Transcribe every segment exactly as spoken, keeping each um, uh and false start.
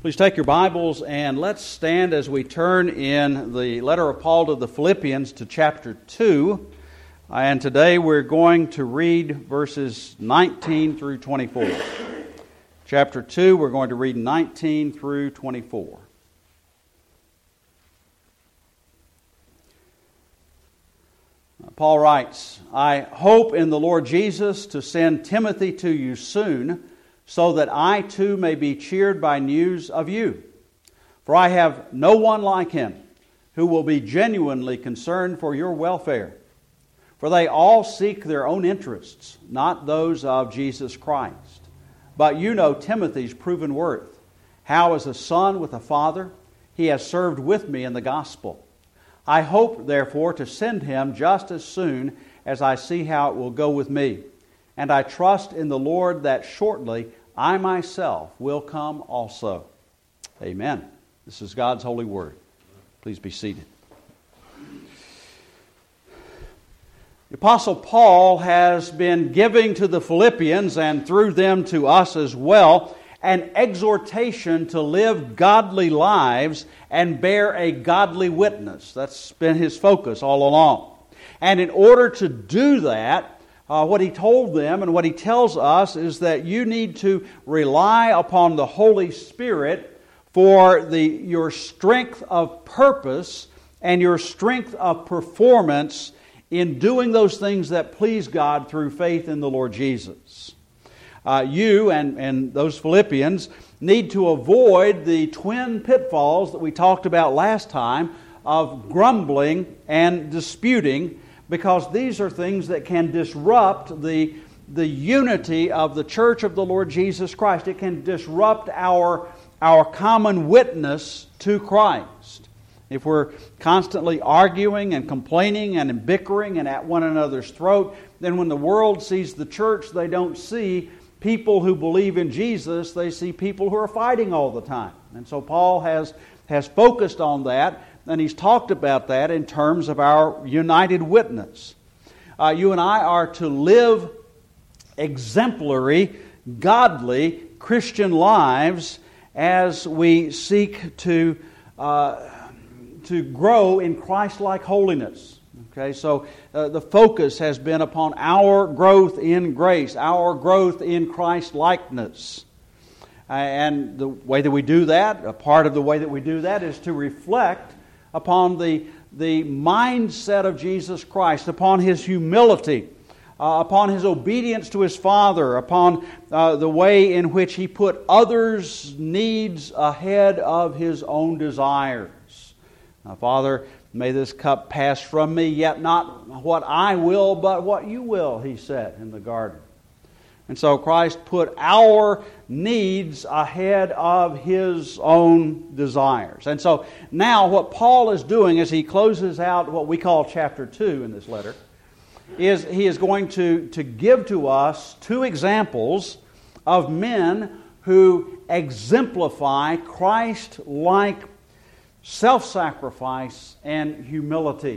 Please take your Bibles and let's stand as we turn in the letter of Paul to the Philippians to chapter two. And today we're going to read verses nineteen through twenty-four. Chapter two, we're going to read nineteen through twenty-four. Paul writes, I hope in the Lord Jesus to send Timothy to you soon, so that I too may be cheered by news of you. For I have no one like him who will be genuinely concerned for your welfare. For they all seek their own interests, not those of Jesus Christ. But you know Timothy's proven worth, how as a son with a father he has served with me in the gospel. I hope, therefore, to send him just as soon as I see how it will go with me. And I trust in the Lord that shortly I myself will come also. Amen. This is God's holy word. Please be seated. The Apostle Paul has been giving to the Philippians, and through them to us as well, an exhortation to live godly lives and bear a godly witness. That's been his focus all along. And in order to do that, Uh, what he told them and what he tells us is that you need to rely upon the Holy Spirit for the your strength of purpose and your strength of performance in doing those things that please God through faith in the Lord Jesus. Uh, you and, and those Philippians need to avoid the twin pitfalls that we talked about last time of grumbling and disputing, because these are things that can disrupt the, the unity of the church of the Lord Jesus Christ. It can disrupt our, our common witness to Christ. If we're constantly arguing and complaining and bickering and at one another's throat, then when the world sees the church, they don't see people who believe in Jesus. They see people who are fighting all the time. And so Paul has, has focused on that. And he's talked about that in terms of our united witness. Uh, you and I are to live exemplary, godly Christian lives as we seek to uh, to grow in Christ-like holiness. Okay, so uh, the focus has been upon our growth in grace, our growth in Christ-likeness. Uh, and the way that we do that, a part of the way that we do that is to reflect upon the, the mindset of Jesus Christ, upon His humility, uh, upon His obedience to His Father, upon uh, the way in which He put others' needs ahead of His own desires. Now, Father, may this cup pass from me, yet not what I will, but what You will, He said in the garden. And so Christ put our needs ahead of His own desires. And so now what Paul is doing as he closes out what we call chapter two in this letter is he is going to, to give to us two examples of men who exemplify Christ-like self-sacrifice and humility.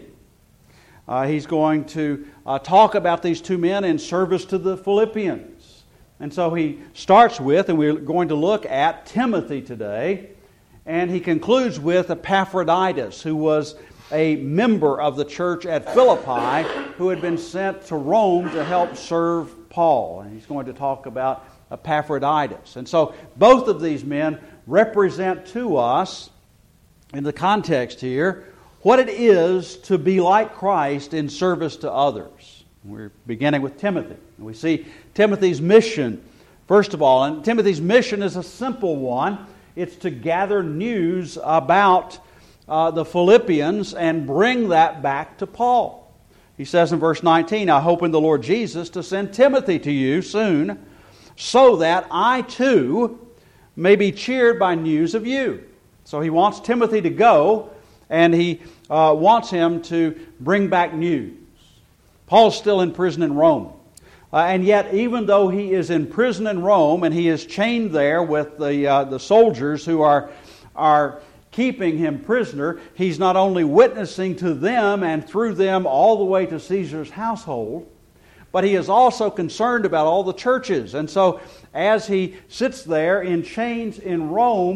Uh, he's going to uh, talk about these two men in service to the Philippians. And so he starts with, and we're going to look at Timothy today, and he concludes with Epaphroditus, who was a member of the church at Philippi who had been sent to Rome to help serve Paul. And he's going to talk about Epaphroditus. And so both of these men represent to us, in the context here, what it is to be like Christ in service to others. We're beginning with Timothy. We see Timothy's mission, first of all. And Timothy's mission is a simple one. It's to gather news about uh, the Philippians and bring that back to Paul. He says in verse nineteen, I hope in the Lord Jesus to send Timothy to you soon, so that I too may be cheered by news of you. So he wants Timothy to go, and he uh, wants him to bring back news. Paul's still in prison in Rome. Uh, and yet, even though he is in prison in Rome and he is chained there with the uh, the soldiers who are, are keeping him prisoner, he's not only witnessing to them and through them all the way to Caesar's household, but he is also concerned about all the churches. And so, as he sits there in chains in Rome,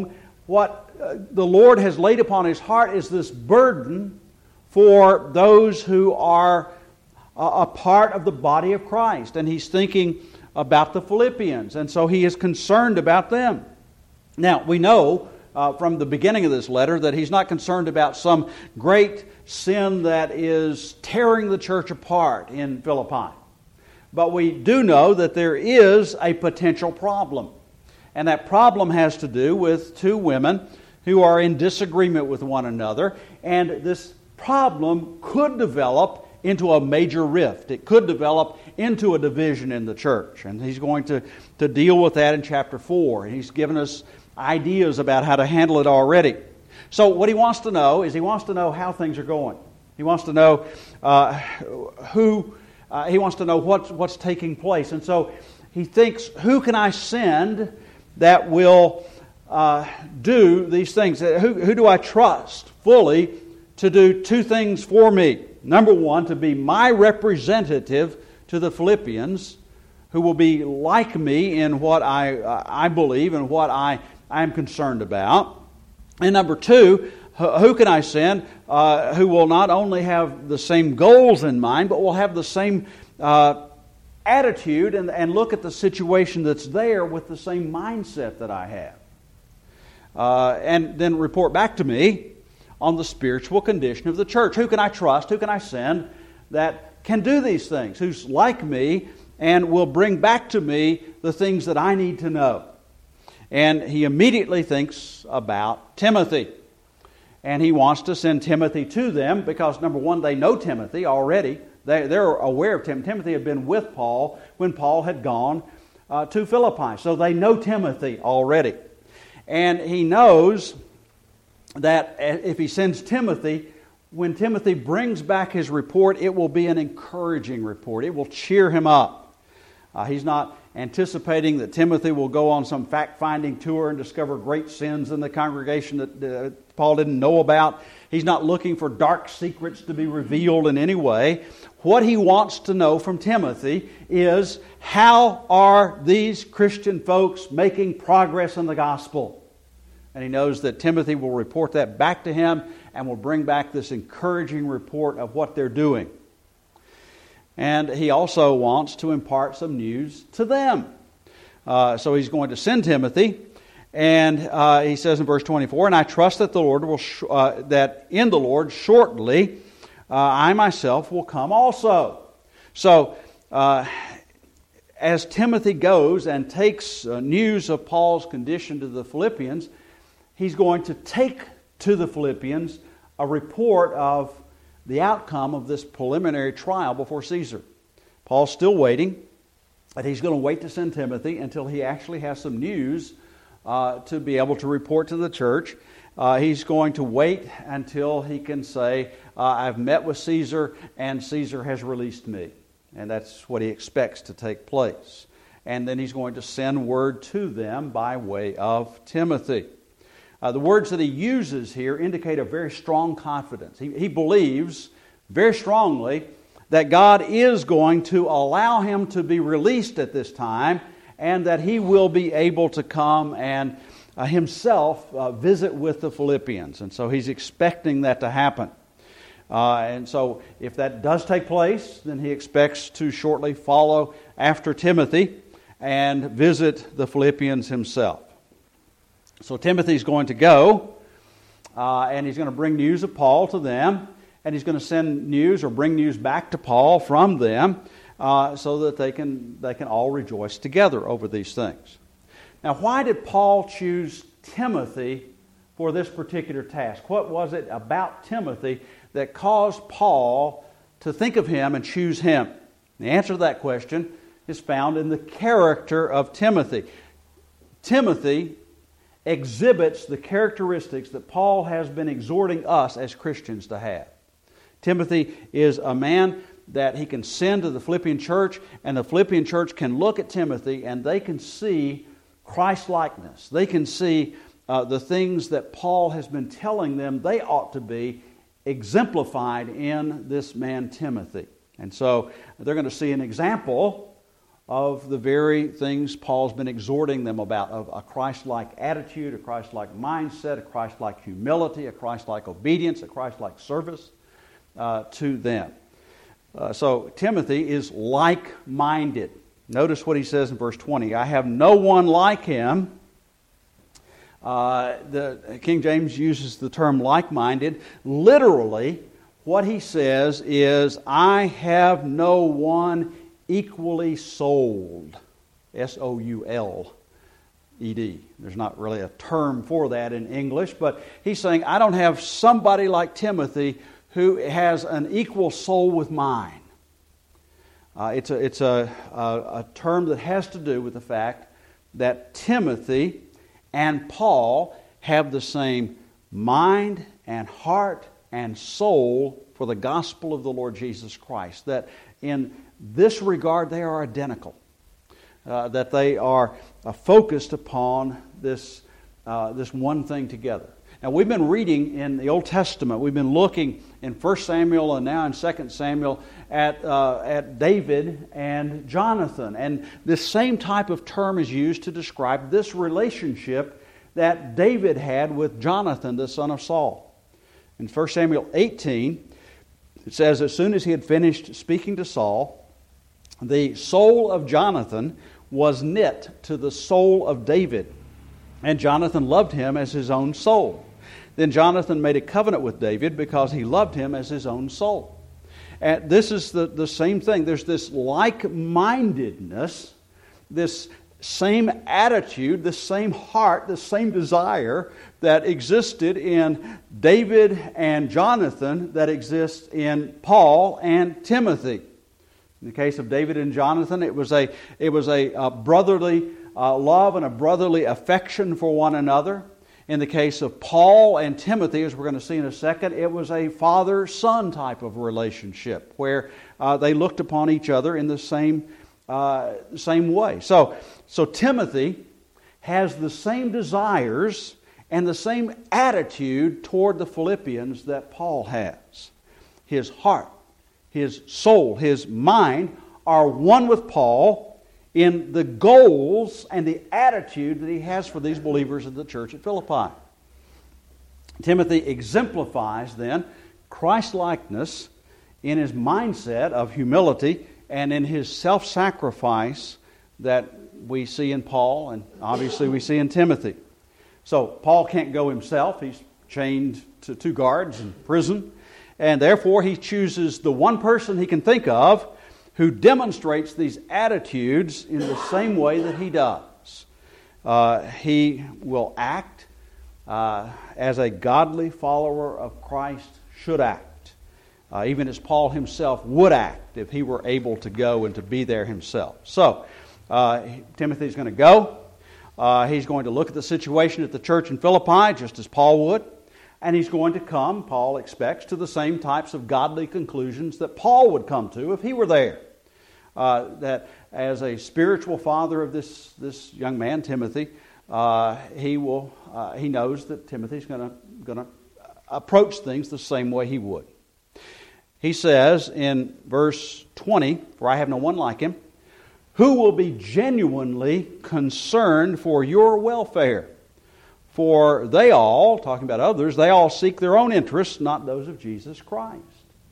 what uh, the Lord has laid upon his heart is this burden for those who are a, a part of the body of Christ. And he's thinking about the Philippians, and so he is concerned about them. Now, we know uh, from the beginning of this letter that he's not concerned about some great sin that is tearing the church apart in Philippi. But we do know that there is a potential problem. And that problem has to do with two women who are in disagreement with one another. And this problem could develop into a major rift. It could develop into a division in the church. And he's going to, to deal with that in chapter four. And he's given us ideas about how to handle it already. So what he wants to know is he wants to know how things are going. He wants to know uh, who, uh, he wants to know what's, what's taking place. And so he thinks, who can I send that will uh, do these things? Who, who do I trust fully to do two things for me? Number one, to be my representative to the Philippians, who will be like me in what I uh, I believe and what I I am concerned about. And number two, who can I send uh, who will not only have the same goals in mind, but will have the same uh, attitude and, and look at the situation that's there with the same mindset that I have. Uh, and then report back to me on the spiritual condition of the church. Who can I trust? Who can I send that can do these things? Who's like me and will bring back to me the things that I need to know? And he immediately thinks about Timothy. And he wants to send Timothy to them because, number one, they know Timothy already. They, they're aware of Tim. Timothy had been with Paul when Paul had gone uh, to Philippi. So they know Timothy already. And he knows that if he sends Timothy, when Timothy brings back his report, it will be an encouraging report. It will cheer him up. Uh, he's not anticipating that Timothy will go on some fact-finding tour and discover great sins in the congregation that uh, Paul didn't know about. He's not looking for dark secrets to be revealed in any way. What he wants to know from Timothy is, how are these Christian folks making progress in the gospel? And he knows that Timothy will report that back to him and will bring back this encouraging report of what they're doing. And he also wants to impart some news to them. Uh, so he's going to send Timothy, and uh, he says in verse twenty-four, "And I trust that the Lord will sh- uh, that in the Lord shortly uh, I myself will come also." So uh, as Timothy goes and takes uh, news of Paul's condition to the Philippians, he's going to take to the Philippians a report of the outcome of this preliminary trial before Caesar. Paul's still waiting, and he's going to wait to send Timothy until he actually has some news uh, to be able to report to the church. Uh, he's going to wait until he can say, uh, I've met with Caesar, and Caesar has released me. And that's what he expects to take place. And then he's going to send word to them by way of Timothy. Uh, the words that he uses here indicate a very strong confidence. He, he believes very strongly that God is going to allow him to be released at this time, and that he will be able to come and uh, himself uh, visit with the Philippians. And so he's expecting that to happen. Uh, and so if that does take place, then he expects to shortly follow after Timothy and visit the Philippians himself. So Timothy's going to go, uh, and he's going to bring news of Paul to them, and he's going to send news or bring news back to Paul from them, uh, so that they can they can all rejoice together over these things. Now, why did Paul choose Timothy for this particular task? What was it about Timothy that caused Paul to think of him and choose him? The answer to that question is found in the character of Timothy. Timothy exhibits the characteristics that Paul has been exhorting us as Christians to have. Timothy is a man that he can send to the Philippian church, and the Philippian church can look at Timothy and they can see Christ-likeness. They can see uh, the things that Paul has been telling them they ought to be exemplified in this man Timothy. And so they're going to see an example of the very things Paul's been exhorting them about, of a Christ-like attitude, a Christ-like mindset, a Christ-like humility, a Christ-like obedience, a Christ-like service uh, to them. Uh, so Timothy is like-minded. Notice what he says in verse twenty. I have no one like him. Uh, the King James uses the term like-minded. Literally, what he says is, I have no one equally souled. S O U L E D. There's not really a term for that in English, but he's saying, I don't have somebody like Timothy who has an equal soul with mine. Uh, it's a, it's a, a, a term that has to do with the fact that Timothy and Paul have the same mind and heart and soul for the gospel of the Lord Jesus Christ. That in this regard they are identical. Uh, that they are uh, focused upon this, uh, this one thing together. Now, we've been reading in the Old Testament, we've been looking in First Samuel and now in Second Samuel at, uh, at David and Jonathan. And this same type of term is used to describe this relationship that David had with Jonathan, the son of Saul. In First Samuel eighteen, it says, as soon as he had finished speaking to Saul, the soul of Jonathan was knit to the soul of David, and Jonathan loved him as his own soul. Then Jonathan made a covenant with David because he loved him as his own soul. And this is the, the same thing. There's this like-mindedness, this same attitude, the same heart, the same desire that existed in David and Jonathan that exists in Paul and Timothy. In the case of David and Jonathan, it was a, it was a, a brotherly uh, love and a brotherly affection for one another. In the case of Paul and Timothy, as we're going to see in a second, it was a father-son type of relationship where uh, they looked upon each other in the same uh, same way. So, so Timothy has the same desires and the same attitude toward the Philippians that Paul has. His heart, his soul, his mind are one with Paul in the goals and the attitude that he has for these believers in the church at Philippi. Timothy exemplifies then Christ-likeness in his mindset of humility and in his self-sacrifice that we see in Paul and obviously we see in Timothy. So Paul can't go himself. He's chained to two guards in prison, and therefore he chooses the one person he can think of who demonstrates these attitudes in the same way that he does. Uh, he will act uh, as a godly follower of Christ should act, uh, even as Paul himself would act if he were able to go and to be there himself. So, uh, Timothy's going to go. Uh, he's going to look at the situation at the church in Philippi, just as Paul would. And he's going to come, Paul expects, to the same types of godly conclusions that Paul would come to if he were there. Uh, that as a spiritual father of this, this young man, Timothy, uh, he will uh, he knows that Timothy's going to going to approach things the same way he would. He says in verse twenty, "For I have no one like him, who will be genuinely concerned for your welfare. For they all," talking about others, "they all seek their own interests, not those of Jesus Christ."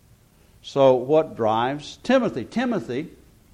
So what drives Timothy? Timothy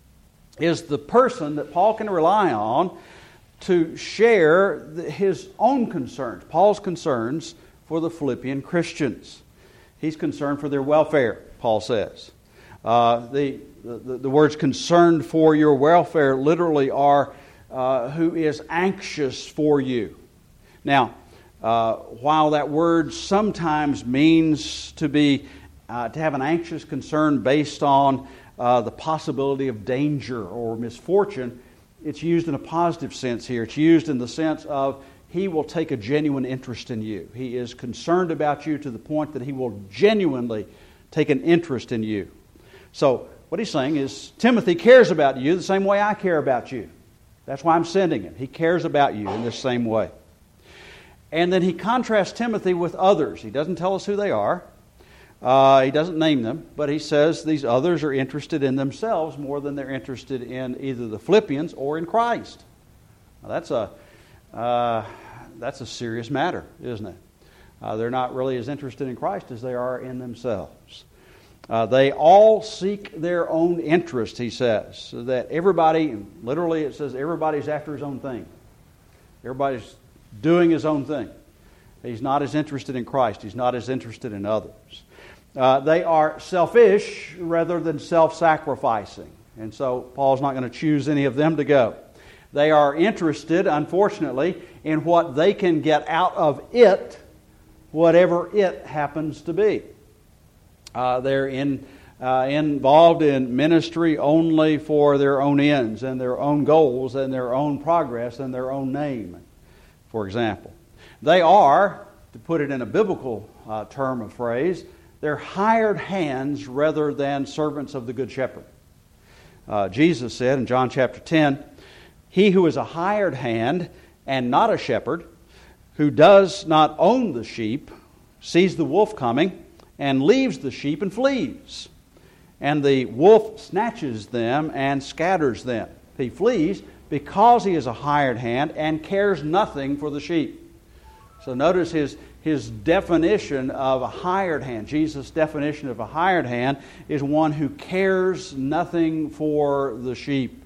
is the person that Paul can rely on to share his own concerns, Paul's concerns for the Philippian Christians. He's concerned for their welfare, Paul says. Uh, the, the, the words concerned for your welfare literally are uh, who is anxious for you. Now, uh, while that word sometimes means to be uh, to have an anxious concern based on uh, the possibility of danger or misfortune, it's used in a positive sense here. It's used in the sense of he will take a genuine interest in you. He is concerned about you to the point that he will genuinely take an interest in you. So what he's saying is Timothy cares about you the same way I care about you. That's why I'm sending him. He cares about you in the same way. And then he contrasts Timothy with others. He doesn't tell us who they are. Uh, he doesn't name them, but he says these others are interested in themselves more than they're interested in either the Philippians or in Christ. Now, that's a uh, that's a serious matter, isn't it? Uh, they're not really as interested in Christ as they are in themselves. Uh, they all seek their own interest, he says. So that everybody, literally it says everybody's after his own thing. Everybody's doing his own thing. He's not as interested in Christ. He's not as interested in others. Uh, they are selfish rather than self-sacrificing. And so Paul's not going to choose any of them to go. They are interested, unfortunately, in what they can get out of it, whatever it happens to be. Uh, they're in, uh, involved in ministry only for their own ends and their own goals and their own progress and their own name, for example. They are, to put it in a biblical uh, term of phrase, they're hired hands rather than servants of the Good Shepherd. Uh, Jesus said in John chapter ten, "He who is a hired hand and not a shepherd, who does not own the sheep, sees the wolf coming and leaves the sheep and flees. And the wolf snatches them and scatters them. He flees because he is a hired hand and cares nothing for the sheep." So notice his, his definition of a hired hand. Jesus' definition of a hired hand is one who cares nothing for the sheep.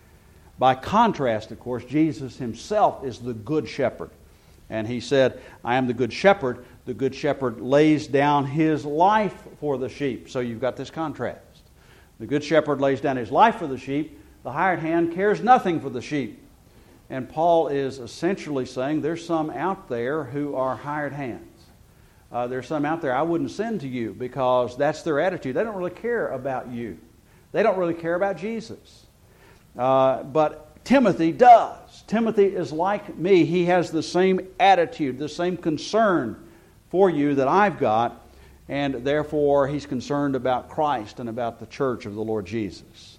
By contrast, of course, Jesus himself is the good shepherd. And he said, "I am the good shepherd. The good shepherd lays down his life for the sheep." So you've got this contrast. The good shepherd lays down his life for the sheep. The hired hand cares nothing for the sheep. And Paul is essentially saying there's some out there who are hired hands. Uh, there's some out there I wouldn't send to you because that's their attitude. They don't really care about you. They don't really care about Jesus. Uh, but Timothy does. Timothy is like me. He has the same attitude, the same concern for you that I've got, and therefore he's concerned about Christ and about the church of the Lord Jesus.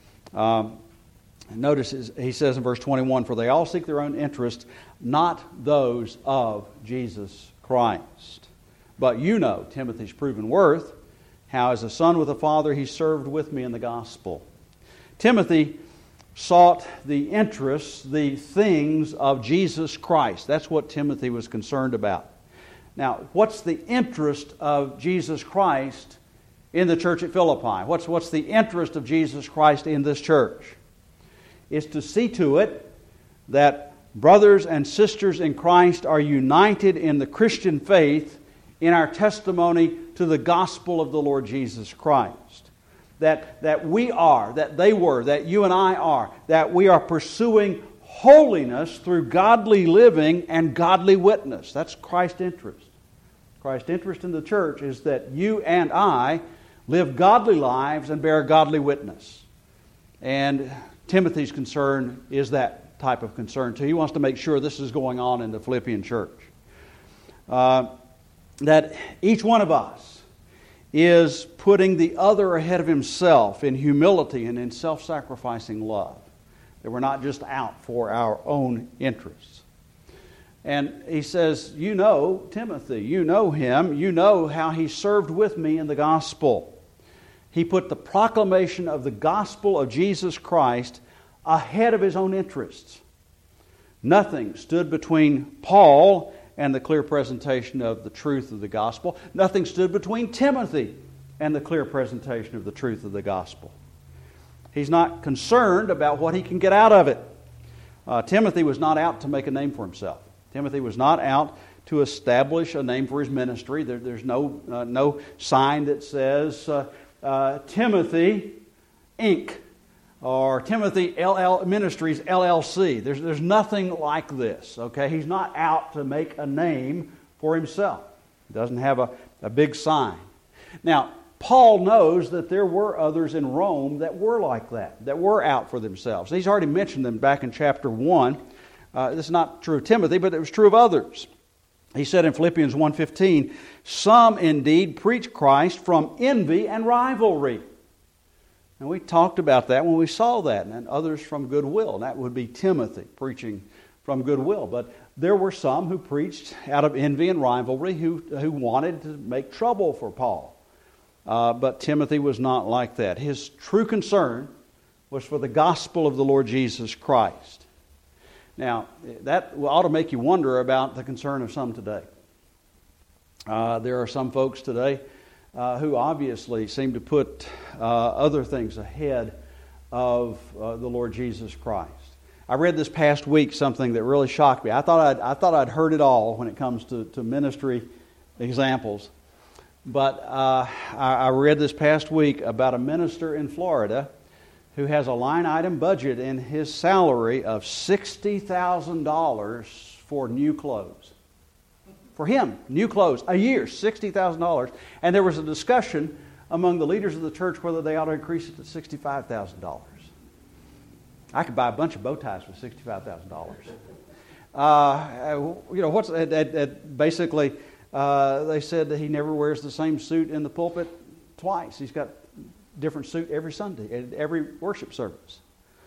Um, notice he says in verse twenty-one, "For they all seek their own interests, not those of Jesus Christ. But you know Timothy's proven worth, how as a son with a father he served with me in the gospel." Timothy sought the interests, the things of Jesus Christ. That's what Timothy was concerned about. Now, what's the interest of Jesus Christ in the church at Philippi? What's, what's the interest of Jesus Christ in this church? It's to see to it that brothers and sisters in Christ are united in the Christian faith in our testimony to the gospel of the Lord Jesus Christ. That, that we are, that they were, that you and I are, that we are pursuing holiness through godly living and godly witness. That's Christ's interest. Christ's interest in the church is that you and I live godly lives and bear godly witness. And Timothy's concern is that type of concern too. He wants to make sure this is going on in the Philippian church. Uh, that each one of us is putting the other ahead of himself in humility and in self-sacrificing love. That we're not just out for our own interests. And he says, you know Timothy, you know him, you know how he served with me in the gospel. He put the proclamation of the gospel of Jesus Christ ahead of his own interests. Nothing stood between Paul and the clear presentation of the truth of the gospel. Nothing stood between Timothy and the clear presentation of the truth of the gospel. He's not concerned about what he can get out of it. Uh, Timothy was not out to make a name for himself. Timothy was not out to establish a name for his ministry. There, there's no, uh, no sign that says uh, uh, Timothy, Incorporated, or Timothy L L Ministries, L L C. There's, there's nothing like this, okay? He's not out to make a name for himself. He doesn't have a, a big sign. Now, Paul knows that there were others in Rome that were like that, that were out for themselves. He's already mentioned them back in chapter one. Uh, this is not true of Timothy, but it was true of others. He said in Philippians one fifteen, "Some indeed preach Christ from envy and rivalry." And we talked about that when we saw that, and others from goodwill. And that would be Timothy preaching from goodwill. But there were some who preached out of envy and rivalry who, who wanted to make trouble for Paul. Uh, but Timothy was not like that. His true concern was for the gospel of the Lord Jesus Christ. Now, that ought to make you wonder about the concern of some today. Uh, there are some folks today uh, who obviously seem to put uh, other things ahead of uh, the Lord Jesus Christ. I read this past week something that really shocked me. I thought I'd, I thought I'd heard it all when it comes to, to ministry examples. But uh, I, I read this past week about a minister in Florida who has a line item budget in his salary of sixty thousand dollars for new clothes. For him, new clothes, a year, sixty thousand dollars. And there was a discussion among the leaders of the church whether they ought to increase it to sixty-five thousand dollars. I could buy a bunch of bow ties for sixty-five thousand dollars. Uh, you know, what's it, it, it basically, uh, they said that he never wears the same suit in the pulpit twice. He's got different suit every Sunday, at every worship service.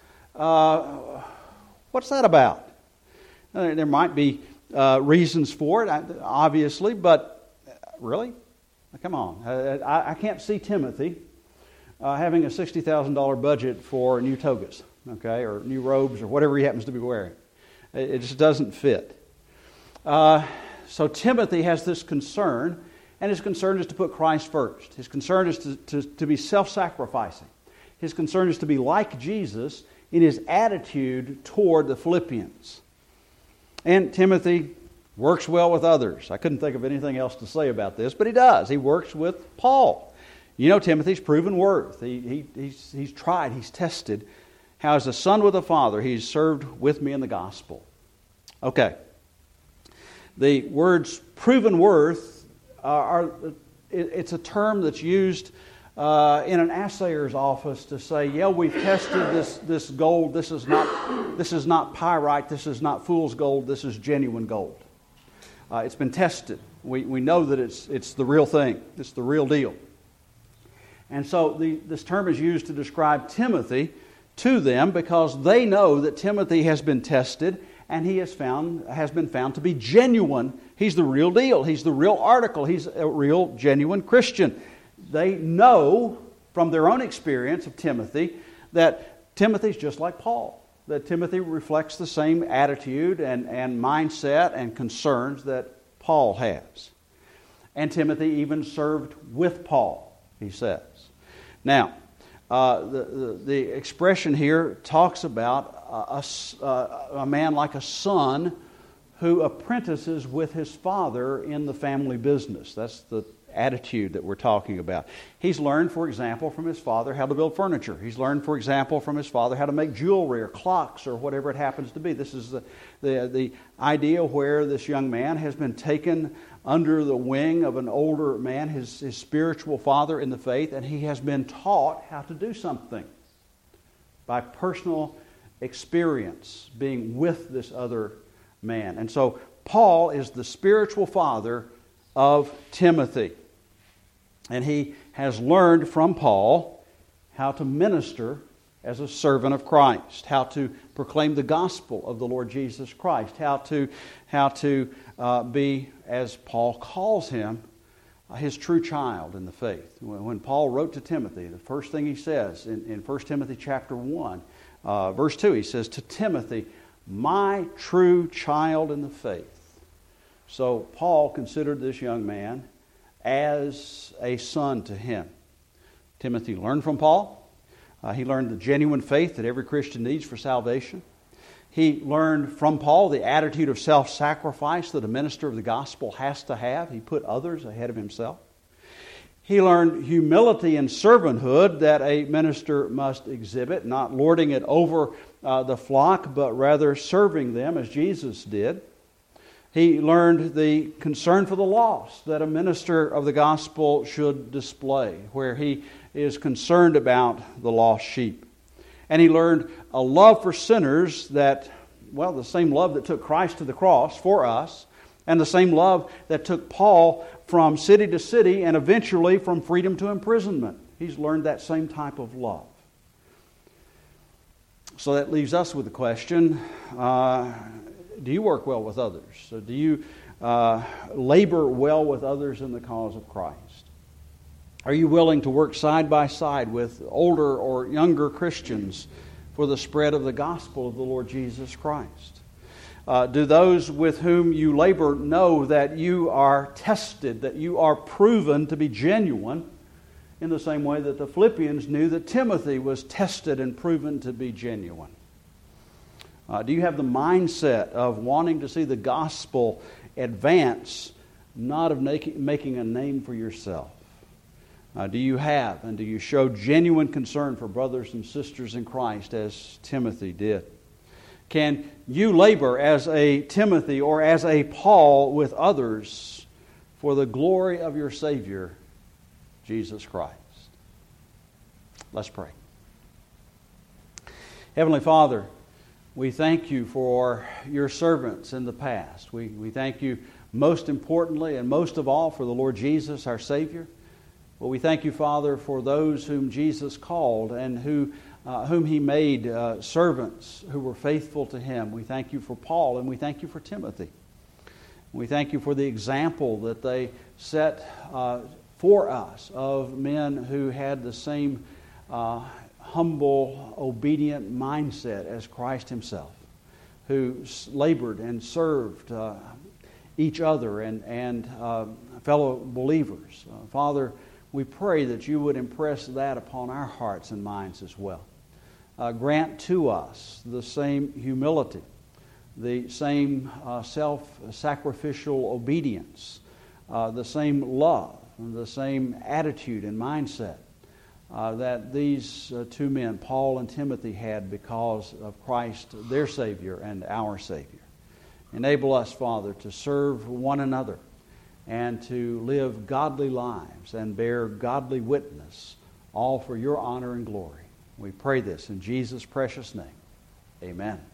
Uh, what's that about? Uh, there might be uh, reasons for it, obviously, but really? Come on. I, I can't see Timothy uh, having a sixty thousand dollars budget for new togas, okay, or new robes, or whatever he happens to be wearing. It, it just doesn't fit. Uh, so Timothy has this concern, and his concern is to put Christ first. His concern is to, to, to be self-sacrificing. His concern is to be like Jesus in his attitude toward the Philippians. And Timothy works well with others. I couldn't think of anything else to say about this, but he does. He works with Paul. You know Timothy's proven worth. He, he, he's, he's tried, he's tested. How as a son with a father, he's served with me in the gospel. Okay. The words proven worth are, it's a term that's used uh, in an assayer's office to say, yeah, we've tested this, this gold. This is not, this is not pyrite. This is not fool's gold. This is genuine gold. Uh, it's been tested. We we know that it's it's the real thing. It's the real deal. And so the, this term is used to describe Timothy to them because they know that Timothy has been tested and he has found has been found to be genuine. He's the real deal. He's the real article. He's a real, genuine Christian. They know from their own experience of Timothy that Timothy's just like Paul. That Timothy reflects the same attitude and, and mindset and concerns that Paul has. And Timothy even served with Paul, he says. Now, uh, the, the, the expression here talks about a, a, a man like a son who apprentices with his father in the family business. That's the attitude that we're talking about. He's learned, for example, from his father how to build furniture. He's learned, for example, from his father how to make jewelry or clocks or whatever it happens to be. This is the, the, the idea where this young man has been taken under the wing of an older man, his, his spiritual father in the faith, and he has been taught how to do something by personal experience, being with this other man. And so Paul is the spiritual father of Timothy. And he has learned from Paul how to minister as a servant of Christ, how to proclaim the gospel of the Lord Jesus Christ, how to, how to uh, be, as Paul calls him, uh, his true child in the faith. When, when Paul wrote to Timothy, the first thing he says in, in First Timothy chapter one, uh, verse two, he says, to Timothy, my true child in the faith. So Paul considered this young man as a son to him. Timothy learned from Paul. Uh, he learned the genuine faith that every Christian needs for salvation. He learned from Paul the attitude of self-sacrifice that a minister of the gospel has to have. He put others ahead of himself. He learned humility and servanthood that a minister must exhibit, not lording it over uh, the flock, but rather serving them as Jesus did. He learned the concern for the lost that a minister of the gospel should display, where he is concerned about the lost sheep. And he learned a love for sinners that, well, the same love that took Christ to the cross for us, and the same love that took Paul from city to city and eventually from freedom to imprisonment. He's learned that same type of love. So that leaves us with the question, uh, do you work well with others? So do you uh, labor well with others in the cause of Christ? Are you willing to work side by side with older or younger Christians for the spread of the gospel of the Lord Jesus Christ? Uh, do those with whom you labor know that you are tested, that you are proven to be genuine, in the same way that the Philippians knew that Timothy was tested and proven to be genuine? Uh, do you have the mindset of wanting to see the gospel advance, not of making, making a name for yourself? Uh, do you have and do you show genuine concern for brothers and sisters in Christ as Timothy did? Can you labor as a Timothy or as a Paul with others for the glory of your Savior, Jesus Christ? Let's pray. Heavenly Father, we thank you for your servants in the past. We, we thank you most importantly and most of all for the Lord Jesus, our Savior. Well, we thank you, Father, for those whom Jesus called and who, uh, whom He made uh, servants who were faithful to Him. We thank you for Paul and we thank you for Timothy. We thank you for the example that they set uh, for us of men who had the same uh, humble, obedient mindset as Christ Himself, who labored and served uh, each other and, and uh, fellow believers. Uh, Father, we pray that you would impress that upon our hearts and minds as well. Uh, grant to us the same humility, the same uh, self-sacrificial obedience, uh, the same love, and the same attitude and mindset uh, that these uh, two men, Paul and Timothy, had because of Christ, their Savior and our Savior. Enable us, Father, to serve one another and to live godly lives and bear godly witness, all for your honor and glory. We pray this in Jesus' precious name. Amen.